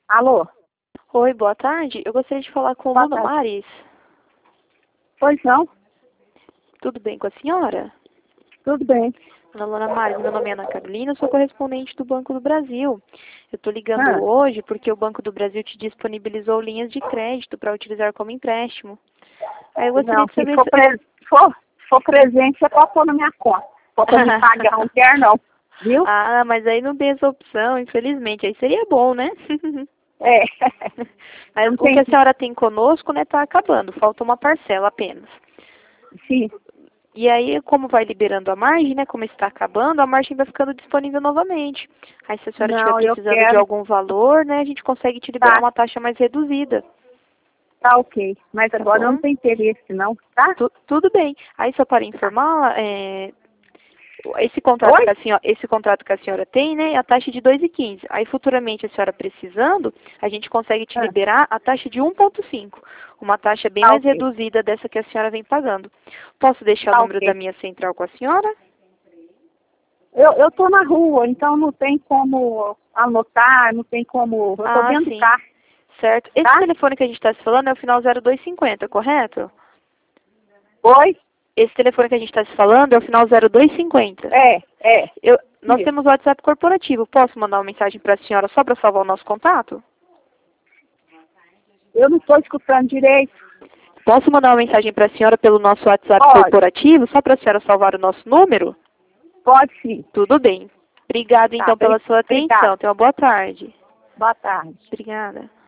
Alô? Oi, boa tarde. Eu gostaria de falar com Boa Luna tarde. Mares. Pois não? Tudo bem com a senhora? Tudo bem. Ana Luna Mares, meu nome é Ana Carolina, eu sou correspondente do Banco do Brasil. Eu estou ligando Ah, hoje porque o Banco do Brasil te disponibilizou linhas de crédito para utilizar como empréstimo. Aí eu gostaria não, de se saber for, se for presente, você pode pôr na minha conta. Se for pra me pagar, não quer não. Viu? Ah, mas aí não tem essa opção, infelizmente. Aí seria bom, né? É. Mas Não o que tem. a senhora tem conosco, né, tá acabando. Falta uma parcela apenas. Sim. E aí, como vai liberando a margem, né, como está acabando, a margem vai ficando disponível novamente. Aí, se a senhora estiver Não, eu precisando de quero. algum valor, né, a gente consegue te liberar Tá, uma taxa mais reduzida, tá ok. Mas tá agora eu não bom? tenho interesse, não, tá? Tudo bem. Aí, só para informar, esse contrato Oi? que a senhora tem, né, é a taxa de 2,15. Aí, futuramente, a senhora precisando, a gente consegue te Ah, liberar a taxa de 1,5. Uma taxa bem tá mais ok. reduzida dessa que a senhora vem pagando. Posso deixar o Tá número da ok. minha central com a senhora? Eu tô na rua, então não tem como anotar, não tem como. Eu tô Ah, dentro do sim. carro, Certo. Esse tá? telefone que a gente está se falando é o final 0250, correto? Oi? Esse telefone que a gente está se falando é o final 0250. É. Nós Isso. temos o WhatsApp corporativo. Posso mandar uma mensagem para a senhora só para salvar o nosso contato? Eu não estou escutando direito. Posso mandar uma mensagem para a senhora pelo nosso WhatsApp Pode, corporativo, só para a senhora salvar o nosso número? pode sim. Tudo bem. Obrigada, Tá, então, pela sua obrigada. atenção. Tenha uma boa tarde. Boa tarde. Obrigada.